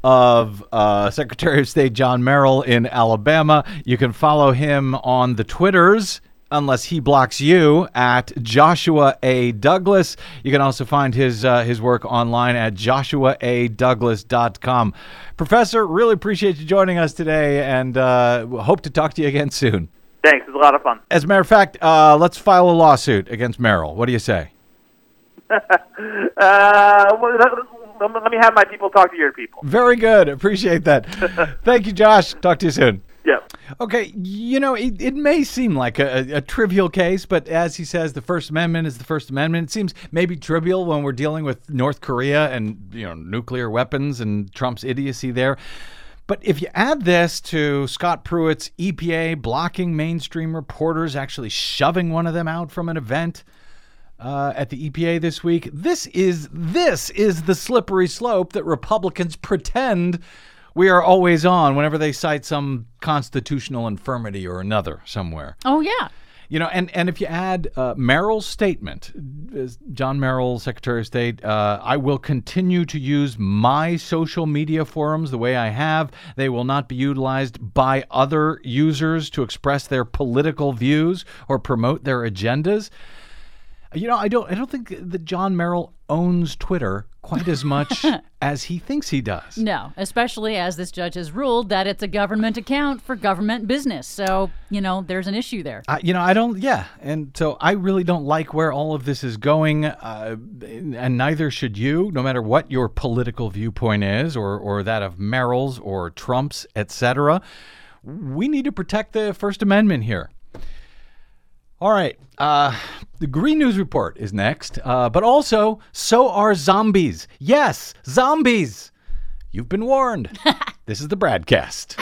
of uh, Secretary of State John Merrill in Alabama. You can follow him on the Twitters, unless he blocks you, at Joshua A. Douglas. You can also find his uh, his work online at joshua a douglas dot com. Professor, really appreciate you joining us today, and uh, hope to talk to you again soon. Thanks. It was a lot of fun. As a matter of fact, uh, let's file a lawsuit against Merrill. What do you say? uh, well, let me have my people talk to your people. Very good. Appreciate that. Thank you, Josh. Talk to you soon. Yeah. Okay, you know, it, it may seem like a, a trivial case, but as he says, the First Amendment is the First Amendment. It seems maybe trivial when we're dealing with North Korea and, you know, nuclear weapons and Trump's idiocy there. But if you add this to Scott Pruitt's E P A blocking mainstream reporters, actually shoving one of them out from an event uh, at the E P A this week, this is this is the slippery slope that Republicans pretend we are always on whenever they cite some constitutional infirmity or another somewhere. Oh, yeah. You know, and, and if you add uh, Merrill's statement, John Merrill, Secretary of State, uh, I will continue to use my social media forums the way I have. They will not be utilized by other users to express their political views or promote their agendas. You know, I don't I don't think that John Merrill owns Twitter quite as much as he thinks he does. No, especially as this judge has ruled that it's a government account for government business. So, you know, there's an issue there. I, you know, I don't, yeah. And so I really don't like where all of this is going, uh, and neither should you, no matter what your political viewpoint is, or, or that of Merrill's or Trump's, et cetera. We need to protect the First Amendment here. All right, uh, the Green News Report is next, uh, but also, so are zombies. Yes, zombies. You've been warned. This is the Bradcast.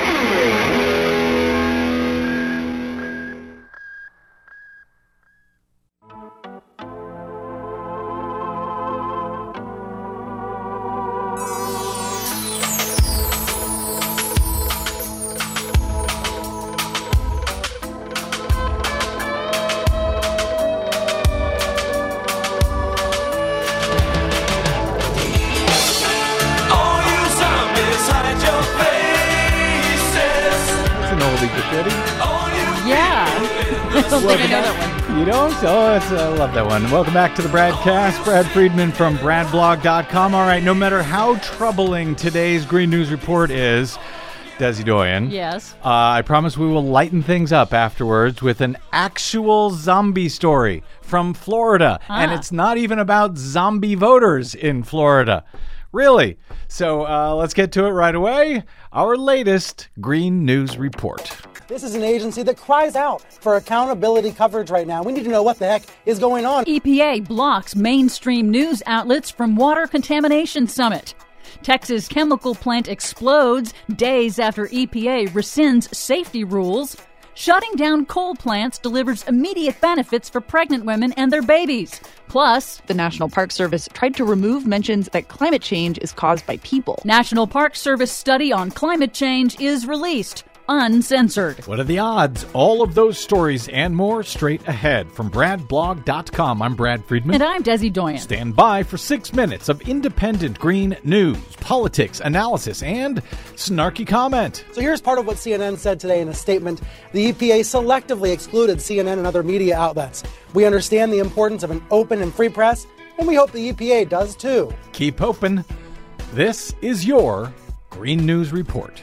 You don't? Oh, it's, I love that one. Welcome back to the Bradcast. Brad Friedman from brad blog dot com. All right, no matter how troubling today's Green News Report is, Desi Doyen. Yes. Uh, I promise we will lighten things up afterwards with an actual zombie story from Florida. Ah. And it's not even about zombie voters in Florida. Really. So uh, let's get to it right away. Our latest Green News Report. This is an agency that cries out for accountability coverage right now. We need to know what the heck is going on. E P A blocks mainstream news outlets from water contamination summit. Texas chemical plant explodes days after E P A rescinds safety rules. Shutting down coal plants delivers immediate benefits for pregnant women and their babies. Plus, the National Park Service tried to remove mentions that climate change is caused by people. National Park Service study on climate change is released. Uncensored. What are the odds? All of those stories and more straight ahead from brad blog dot com. I'm Brad Friedman. And I'm Desi Doyen. Stand by for six minutes of independent green news, politics, analysis, and snarky comment. So here's part of what C N N said today in a statement. The E P A selectively excluded C N N and other media outlets. We understand the importance of an open and free press, and we hope the E P A does too. Keep open. This is your Green News Report.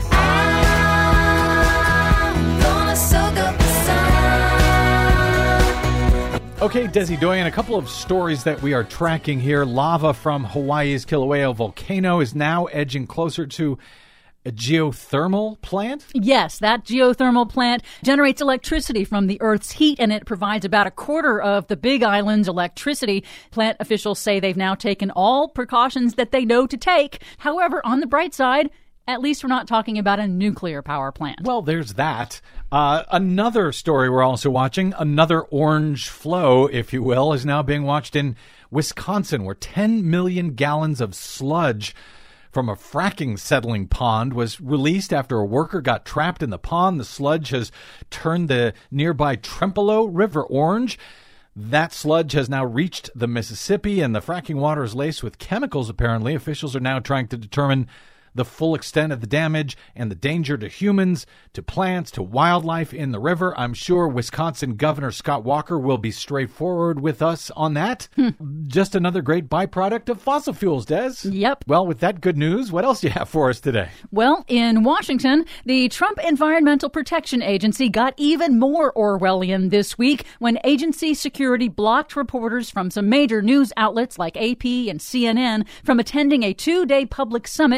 Okay, Desi Doyen, a couple of stories that we are tracking here. Lava from Hawaii's Kilauea volcano is now edging closer to a geothermal plant? Yes, that geothermal plant generates electricity from the Earth's heat, and it provides about a quarter of the Big Island's electricity. Plant officials say they've now taken all precautions that they know to take. However, on the bright side, at least we're not talking about a nuclear power plant. Well, there's that. Uh, another story we're also watching, another orange flow, if you will, is now being watched in Wisconsin, where ten million gallons of sludge from a fracking settling pond was released after a worker got trapped in the pond. The sludge has turned the nearby Trempealeau River orange. That sludge has now reached the Mississippi, and the fracking water is laced with chemicals, apparently. Officials are now trying to determine the full extent of the damage and the danger to humans, to plants, to wildlife in the river. I'm sure Wisconsin Governor Scott Walker will be straightforward with us on that. Hmm. Just another great byproduct of fossil fuels, Des. Yep. Well, with that good news, what else do you have for us today? Well, in Washington, the Trump Environmental Protection Agency got even more Orwellian this week when agency security blocked reporters from some major news outlets like A P and C N N from attending a two-day public summit on water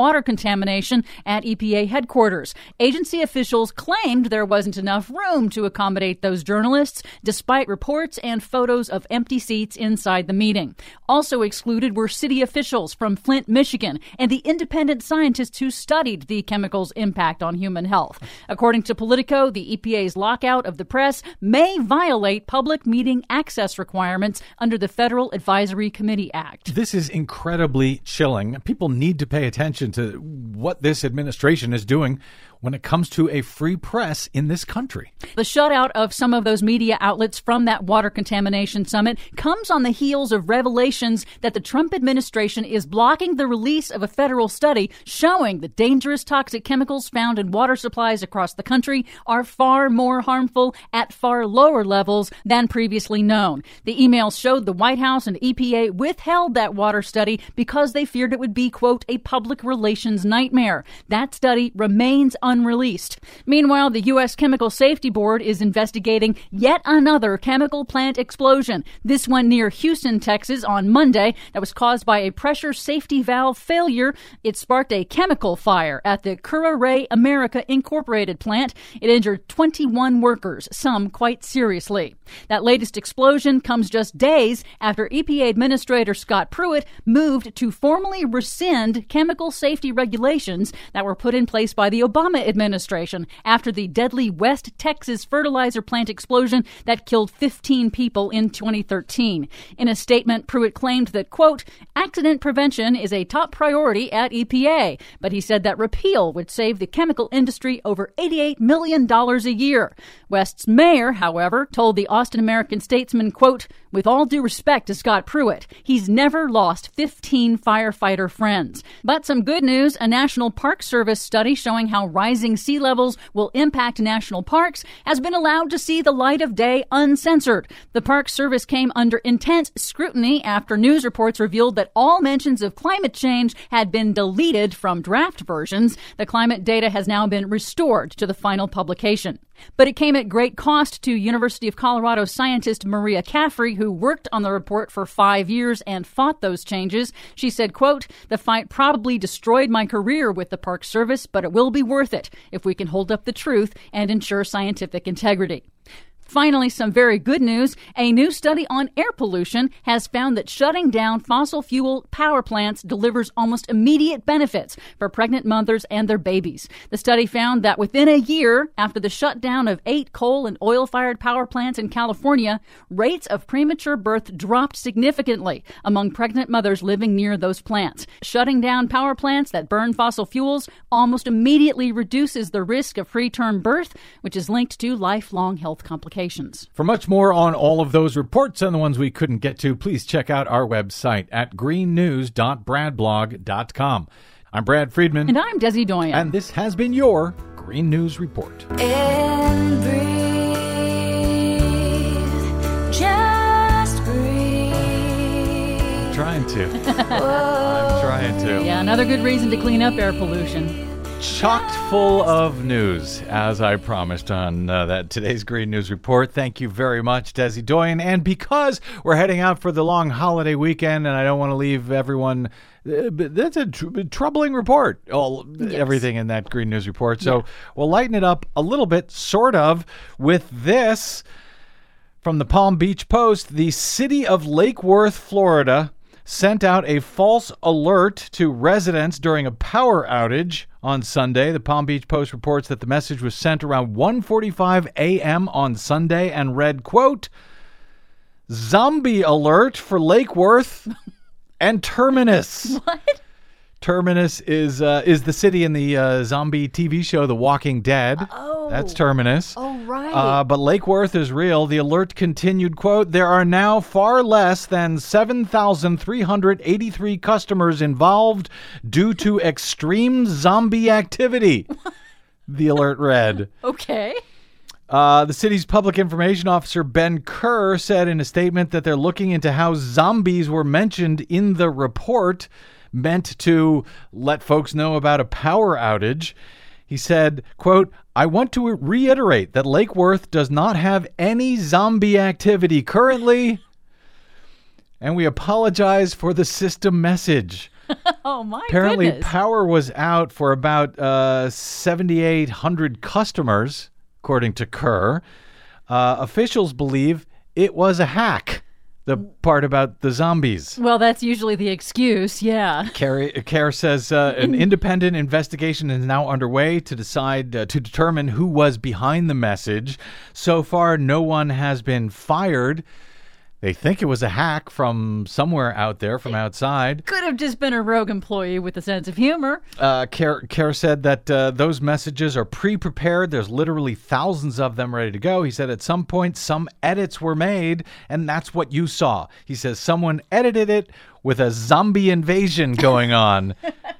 water contamination at E P A headquarters. Agency officials claimed there wasn't enough room to accommodate those journalists, despite reports and photos of empty seats inside the meeting. Also excluded were city officials from Flint, Michigan, and the independent scientists who studied the chemical's impact on human health. According to Politico, the E P A's lockout of the press may violate public meeting access requirements under the Federal Advisory Committee Act. This is incredibly chilling. People need to pay attention to what this administration is doing when it comes to a free press in this country. The shutout of some of those media outlets from that water contamination summit comes on the heels of revelations that the Trump administration is blocking the release of a federal study showing the dangerous toxic chemicals found in water supplies across the country are far more harmful at far lower levels than previously known. The emails showed the White House and E P A withheld that water study because they feared it would be, quote, a public relations nightmare. That study remains unreleased. Meanwhile, the U S Chemical Safety Board is investigating yet another chemical plant explosion, this one near Houston, Texas, on Monday that was caused by a pressure safety valve failure. It sparked a chemical fire at the Cura-Ray America Incorporated plant. It injured twenty-one workers, some quite seriously. That latest explosion comes just days after E P A Administrator Scott Pruitt moved to formally rescind chemical safety regulations that were put in place by the Obama administration after the deadly West Texas fertilizer plant explosion that killed fifteen people in twenty thirteen. In a statement, Pruitt claimed that, quote, accident prevention is a top priority at E P A, but he said that repeal would save the chemical industry over eighty-eight million dollars a year. West's mayor, however, told the Austin American-Statesman, quote, with all due respect to Scott Pruitt, he's never lost fifteen firefighter friends. But some good news, a National Park Service study showing how rising sea levels will impact national parks has been allowed to see the light of day uncensored. The Park Service came under intense scrutiny after news reports revealed that all mentions of climate change had been deleted from draft versions. The climate data has now been restored to the final publication. But it came at great cost to University of Colorado scientist Maria Caffrey, who worked on the report for five years and fought those changes. She said, quote, the fight probably destroyed my career with the Park Service, but it will be worth it if we can hold up the truth and ensure scientific integrity. Finally, some very good news. A new study on air pollution has found that shutting down fossil fuel power plants delivers almost immediate benefits for pregnant mothers and their babies. The study found that within a year after the shutdown of eight coal and oil-fired power plants in California, rates of premature birth dropped significantly among pregnant mothers living near those plants. Shutting down power plants that burn fossil fuels almost immediately reduces the risk of preterm birth, which is linked to lifelong health complications. For much more on all of those reports and the ones we couldn't get to, please check out our website at green news dot brad blog dot com. I'm Brad Friedman. And I'm Desi Doyen. And this has been your Green News Report. And breathe, just breathe. I'm trying to. I'm trying to. Yeah, another good reason to clean up air pollution. Chocked full of news, as I promised on uh, that today's Green News Report. Thank you very much, Desi Doyen. And because we're heading out for the long holiday weekend, and I don't want to leave everyone, uh, that's a tr- troubling report, all yes. everything in that Green News Report. So yeah. we'll lighten it up a little bit, sort of, with this from the Palm Beach Post. The city of Lake Worth, Florida, sent out a false alert to residents during a power outage on Sunday. The Palm Beach Post reports that the message was sent around one forty-five a.m. on Sunday and read, quote, zombie alert for Lake Worth and Terminus. What? Terminus is uh, is the city in the uh, zombie T V show The Walking Dead. Oh. That's Terminus. Oh, right. Uh, but Lake Worth is real. The alert continued, quote, there are now far less than seven thousand three hundred eighty-three customers involved due to extreme zombie activity. The alert read. Okay. Uh, the city's public information officer, Ben Kerr, said in a statement that they're looking into how zombies were mentioned in the report, meant to let folks know about a power outage. He said, quote, I want to reiterate that Lake Worth does not have any zombie activity currently, and we apologize for the system message. Oh, my Apparently, goodness. power was out for about uh, seventy-eight hundred customers, according to Kerr. Uh, officials believe it was a hack, the part about the zombies. Well, that's usually the excuse, yeah. Kerr, Kerr says uh, an independent investigation is now underway to decide, uh, to determine who was behind the message. So far, no one has been fired. They think it was a hack from somewhere out there, from outside. Could have just been a rogue employee with a sense of humor. Uh, Kerr, Kerr said that uh, those messages are pre-prepared. There's literally thousands of them ready to go. He said at some point some edits were made, and that's what you saw. He says someone edited it with a zombie invasion going on.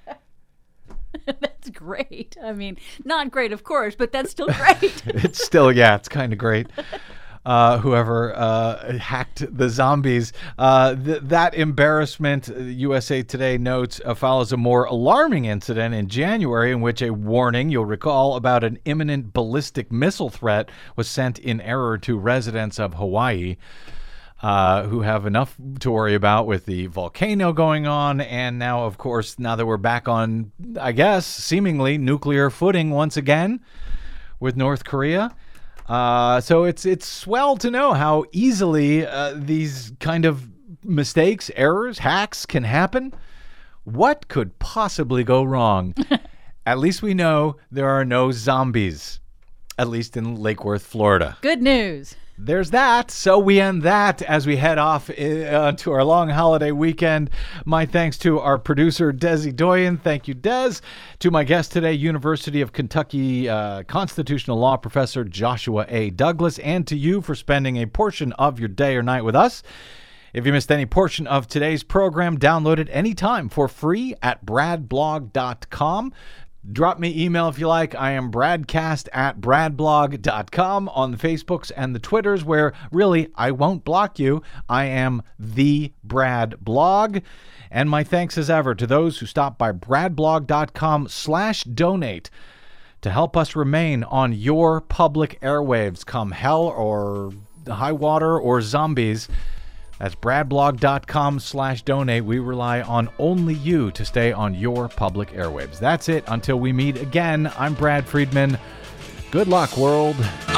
That's great. I mean, not great, of course, but that's still great. It's still, yeah, it's kind of great. Uh, whoever uh, hacked the zombies. Uh, th- that embarrassment, uh, U S A Today notes, uh, follows a more alarming incident in January in which a warning, you'll recall, about an imminent ballistic missile threat was sent in error to residents of Hawaii. Uh, who have enough to worry about with the volcano going on, and now, of course, now that we're back on, I guess, seemingly nuclear footing once again with North Korea. Uh, so it's it's swell to know how easily uh, these kind of mistakes, errors, hacks can happen. What could possibly go wrong? At least we know there are no zombies, at least in Lake Worth, Florida. Good news. There's that. So we end that as we head off uh, to our long holiday weekend. My thanks to our producer, Desi Doyen. Thank you, Des. To my guest today, University of Kentucky uh, constitutional law professor Joshua A. Douglas, and to you for spending a portion of your day or night with us. If you missed any portion of today's program, download it anytime for free at brad blog dot com. Drop me email if you like. I am bradcast at brad blog dot com on the Facebooks and the Twitters, where really I won't block you. I am the Brad Blog. And my thanks as ever to those who stop by brad blog dot com slash donate to help us remain on your public airwaves come hell or high water or zombies. That's brad blog dot com slash donate. We rely on only you to stay on your public airwaves. That's it. Until we meet again, I'm Brad Friedman. Good luck, world.